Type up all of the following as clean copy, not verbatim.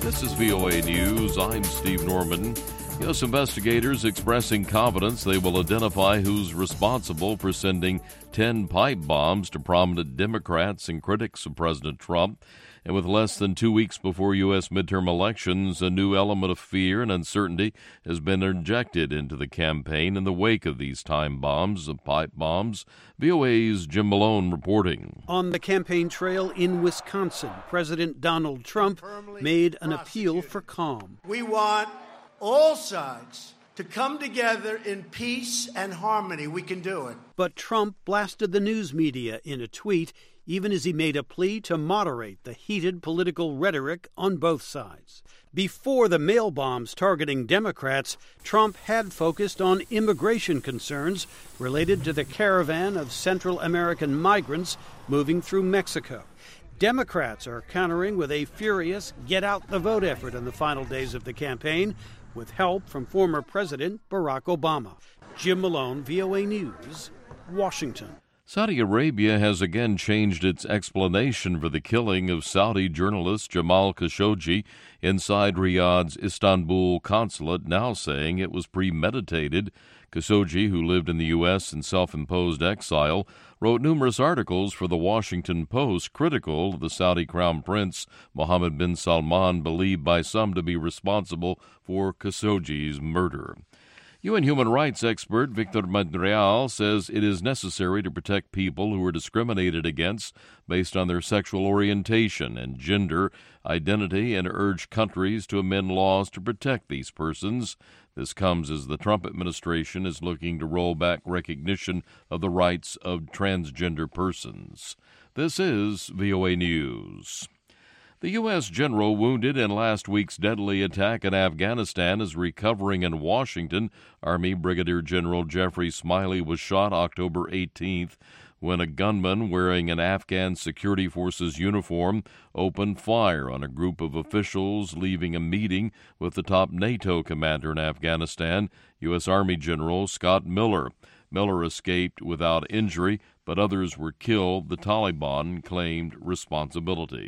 This is VOA News. I'm Steve Norman. U.S. investigators expressing confidence they will identify who's responsible for sending 10 pipe bombs to prominent Democrats and critics of President Trump. And with less than 2 weeks before U.S. midterm elections, a new element of fear and uncertainty has been injected into the campaign in the wake of these time bombs, pipe bombs. VOA's Jim Malone reporting. On the campaign trail in Wisconsin, President Donald Trump made an appeal for calm. We want all sides to come together in peace and harmony. We can do it. But Trump blasted the news media in a tweet, even as he made a plea to moderate the heated political rhetoric on both sides. Before the mail bombs targeting Democrats, Trump had focused on immigration concerns related to the caravan of Central American migrants moving through Mexico. Democrats are countering with a furious get-out-the-vote effort in the final days of the campaign, with help from former President Barack Obama. Jim Malone, VOA News, Washington. Saudi Arabia has again changed its explanation for the killing of Saudi journalist Jamal Khashoggi inside Riyadh's Istanbul consulate, now saying it was premeditated. Khashoggi, who lived in the U.S. in self-imposed exile, wrote numerous articles for the Washington Post critical of the Saudi Crown Prince Mohammed bin Salman, believed by some to be responsible for Khashoggi's murder. UN human rights expert Victor Madrial says it is necessary to protect people who are discriminated against based on their sexual orientation and gender identity and urged countries to amend laws to protect these persons. This comes as the Trump administration is looking to roll back recognition of the rights of transgender persons. This is VOA News. The U.S. general wounded in last week's deadly attack in Afghanistan is recovering in Washington. Army Brigadier General Jeffrey Smiley was shot October 18th when a gunman wearing an Afghan security forces uniform opened fire on a group of officials leaving a meeting with the top NATO commander in Afghanistan, U.S. Army General Scott Miller. Miller escaped without injury, but others were killed. The Taliban claimed responsibility.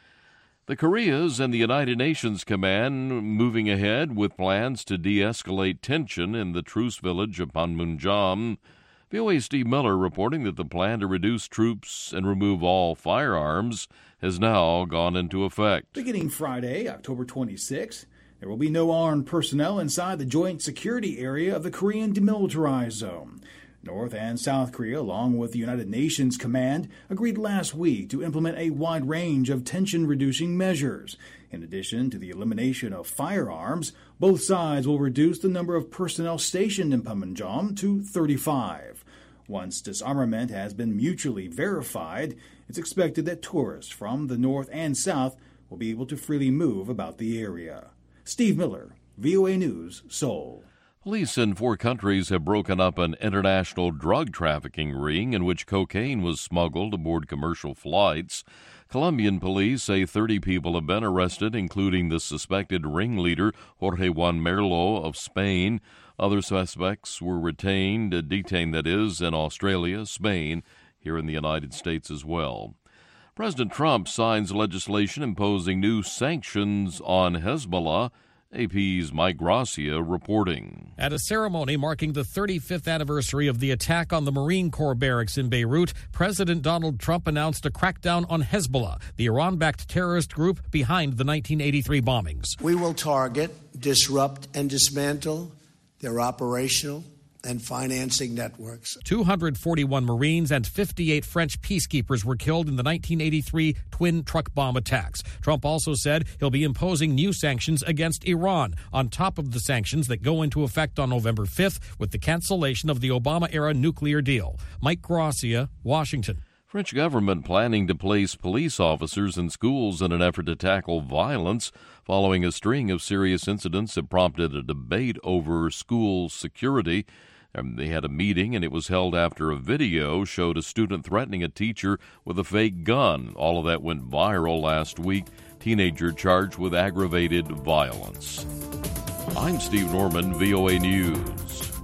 The Koreas and the United Nations Command moving ahead with plans to de-escalate tension in the truce village of Panmunjom. VOA's Steve Miller reporting that the plan to reduce troops and remove all firearms has now gone into effect. Beginning Friday, October 26th, there will be no armed personnel inside the joint security area of the Korean Demilitarized Zone. North and South Korea, along with the United Nations Command, agreed last week to implement a wide range of tension-reducing measures. In addition to the elimination of firearms, both sides will reduce the number of personnel stationed in Panmunjom to 35. Once disarmament has been mutually verified, it's expected that tourists from the north and south will be able to freely move about the area. Steve Miller, VOA News, Seoul. Police in 4 countries have broken up an international drug trafficking ring in which cocaine was smuggled aboard commercial flights. Colombian police say 30 people have been arrested, including the suspected ringleader, Jorge Juan Merlo of Spain. Other suspects were detained in Australia, Spain, here in the United States as well. President Trump signs legislation imposing new sanctions on Hezbollah. AP's Mike Gracia reporting. At a ceremony marking the 35th anniversary of the attack on the Marine Corps barracks in Beirut, President Donald Trump announced a crackdown on Hezbollah, the Iran-backed terrorist group behind the 1983 bombings. We will target, disrupt, and dismantle their operational and financing networks. 241 Marines and 58 French peacekeepers were killed in the 1983 twin truck bomb attacks. Trump also said he'll be imposing new sanctions against Iran, on top of the sanctions that go into effect on November 5th with the cancellation of the Obama-era nuclear deal. Mike Gracia, Washington. French government planning to place police officers in schools in an effort to tackle violence following a string of serious incidents that prompted a debate over school security. They had a meeting, and it was held after a video showed a student threatening a teacher with a fake gun. All of that went viral last week. Teenager charged with aggravated violence. I'm Steve Norman, VOA News.